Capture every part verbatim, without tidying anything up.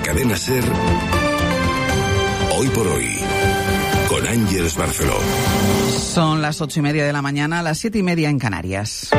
Cadena SER, Hoy por Hoy, con Ángeles Barceló. Son las ocho y media de la mañana, las siete y media en Canarias.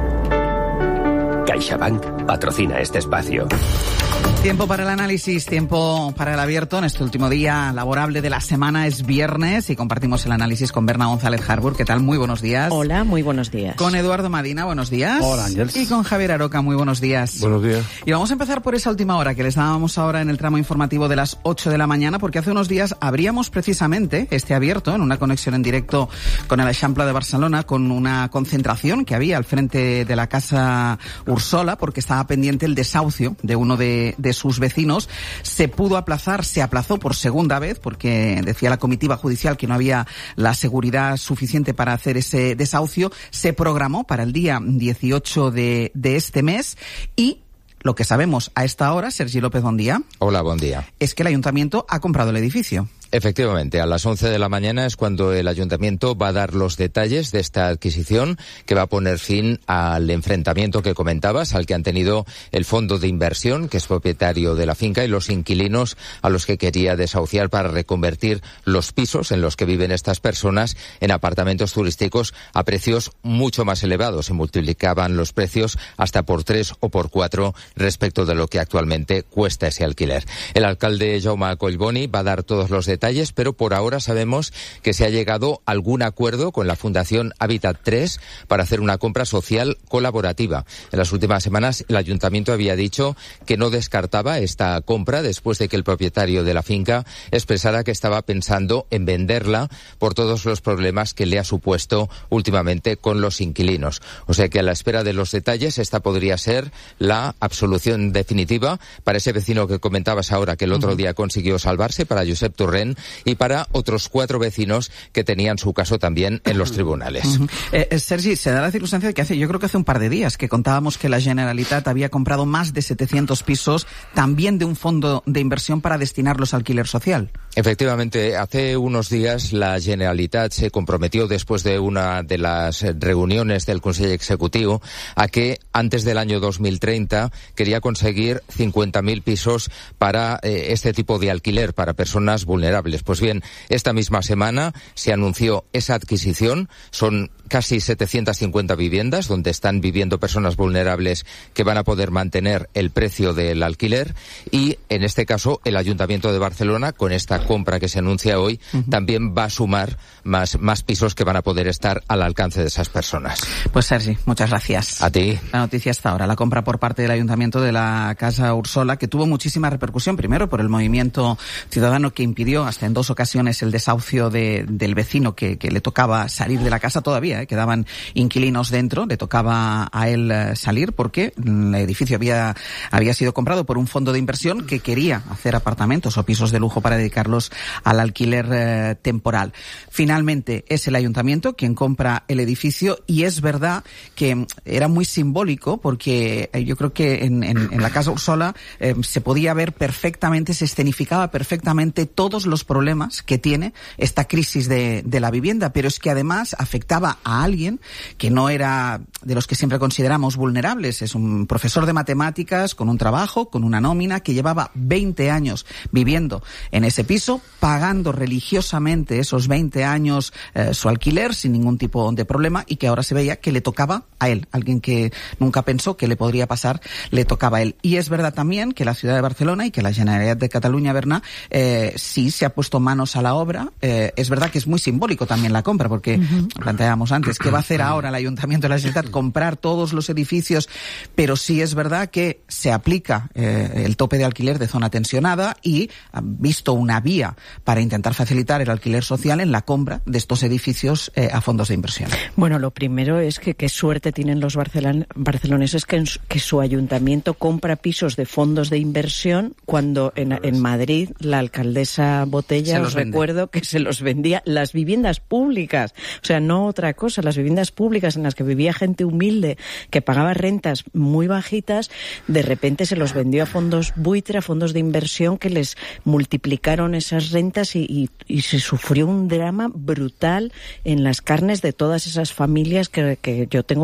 CaixaBank patrocina este espacio. Tiempo para el análisis, tiempo para el abierto. En este último día laborable de la semana es viernes y compartimos el análisis con Berna González Harbour. ¿Qué tal? Muy buenos días. Hola, muy buenos días. Con Eduardo Madina, buenos días. Hola, Ángeles. Y con Javier Aroca, muy buenos días. Buenos días. Y vamos a empezar por esa última hora que les dábamos ahora en el tramo informativo de las ocho de la mañana, porque hace unos días abríamos precisamente este abierto en una conexión en directo con el Eixample de Barcelona, con una concentración que había al frente de la Casa Ursola, porque estaba pendiente el desahucio de uno de, de sus vecinos. Se pudo aplazar, se aplazó por segunda vez, porque decía la comitiva judicial que no había la seguridad suficiente para hacer ese desahucio. Se programó para el día dieciocho de, de este mes y lo que sabemos a esta hora, Sergi López, buen día. Hola, buen día. Es que el ayuntamiento ha comprado el edificio. Efectivamente, a las once de la mañana es cuando el ayuntamiento va a dar los detalles de esta adquisición que va a poner fin al enfrentamiento que comentabas, al que han tenido el fondo de inversión, que es propietario de la finca, y los inquilinos a los que quería desahuciar para reconvertir los pisos en los que viven estas personas en apartamentos turísticos a precios mucho más elevados. Se multiplicaban los precios hasta por tres o por cuatro respecto de lo que actualmente cuesta ese alquiler. El alcalde Jaume Collboni va a dar todos los detalles detalles, pero por ahora sabemos que se ha llegado a algún acuerdo con la Fundación Hábitat tres para hacer una compra social colaborativa. En las últimas semanas el ayuntamiento había dicho que no descartaba esta compra después de que el propietario de la finca expresara que estaba pensando en venderla por todos los problemas que le ha supuesto últimamente con los inquilinos. O sea que a la espera de los detalles esta podría ser la absolución definitiva para ese vecino que comentabas ahora que el otro día consiguió salvarse, para Josep Torrent, y para otros cuatro vecinos que tenían su caso también en los tribunales. Uh-huh. eh, Sergi, se da la circunstancia de que hace, yo creo que hace un par de días que contábamos que la Generalitat había comprado más de setecientos pisos, también de un fondo de inversión para destinarlos a alquiler social. Efectivamente, hace unos días la Generalitat se comprometió, después de una de las reuniones del Consejo Ejecutivo, a que antes del año dos mil treinta quería conseguir cincuenta mil pisos para eh, este tipo de alquiler para personas vulnerables. Pues bien, esta misma semana se anunció esa adquisición. Son casi setecientas cincuenta viviendas donde están viviendo personas vulnerables que van a poder mantener el precio del alquiler, y en este caso el Ayuntamiento de Barcelona, con esta compra que se anuncia hoy, uh-huh, también va a sumar más, más pisos que van a poder estar al alcance de esas personas. Pues Sergi, muchas gracias. A ti. La noticia hasta ahora, la compra por parte del Ayuntamiento de la Casa Ursola, que tuvo muchísima repercusión, primero por el movimiento ciudadano que impidió hasta en dos ocasiones el desahucio de, del vecino que, que le tocaba salir de la casa todavía, eh, quedaban inquilinos dentro, le tocaba a él eh, salir porque el edificio había, había sido comprado por un fondo de inversión que quería hacer apartamentos o pisos de lujo para dedicarlos al alquiler eh, temporal. Finalmente es el Ayuntamiento quien compra el edificio, y es verdad que era muy simbólico porque eh, yo creo que en, en, en la Casa Ursola eh, se podía ver perfectamente, se escenificaba perfectamente todos los problemas que tiene esta crisis de, de la vivienda, pero es que además afectaba a alguien que no era de los que siempre consideramos vulnerables. Es un profesor de matemáticas con un trabajo, con una nómina, que llevaba veinte años viviendo en ese piso, pagando religiosamente esos veinte años eh, su alquiler sin ningún tipo de problema, y que ahora se veía que le tocaba a él. Alguien que nunca pensó que le podría pasar, le tocaba a él. Y es verdad también que la ciudad de Barcelona y que la Generalitat de Cataluña, Berna, eh, sí se ha puesto manos a la obra. Eh, es verdad que es muy simbólico también la compra, porque uh-huh, planteábamos antes, ¿qué va a hacer ahora el Ayuntamiento de la Generalitat? Comprar todos los edificios, pero sí es verdad que se aplica eh, el tope de alquiler de zona tensionada, y han visto una vía para intentar facilitar el alquiler social en la compra de estos edificios eh, a fondos de inversión. Bueno, lo primero es que qué suerte tienen los barcelon- barceloneses que, en su, que su ayuntamiento compra pisos de fondos de inversión, cuando en, en Madrid la alcaldesa Botella, os vende. recuerdo que se los vendía las viviendas públicas, o sea, no otra cosa, las viviendas públicas en las que vivía gente humilde que pagaba rentas muy bajitas, de repente se los vendió a fondos buitre, a fondos de inversión que les multiplicaron esas rentas, y, y, y se sufrió un drama brutal en las carnes de todas esas familias que, que yo tengo